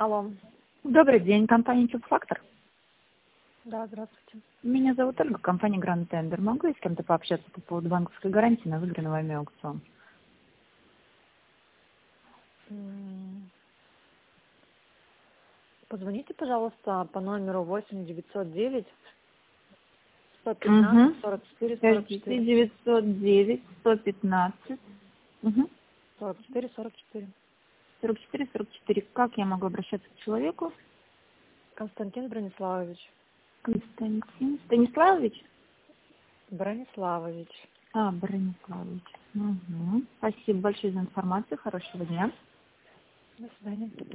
Алло. Добрый день, компания Тюбфактор. Да, здравствуйте. Меня зовут Ольга, компания Grand Tender. Могу я с кем-то пообщаться по поводу банковской гарантии на выигранный вами аукцион? Позвоните, пожалуйста, по номеру 8 909 115 44 44. 909 115 44 44. 44 44. Как я могу обращаться к человеку? Константин Брониславович. Константин Станиславович? Брониславович. Брониславович. Спасибо большое за информацию. Хорошего дня. До свидания.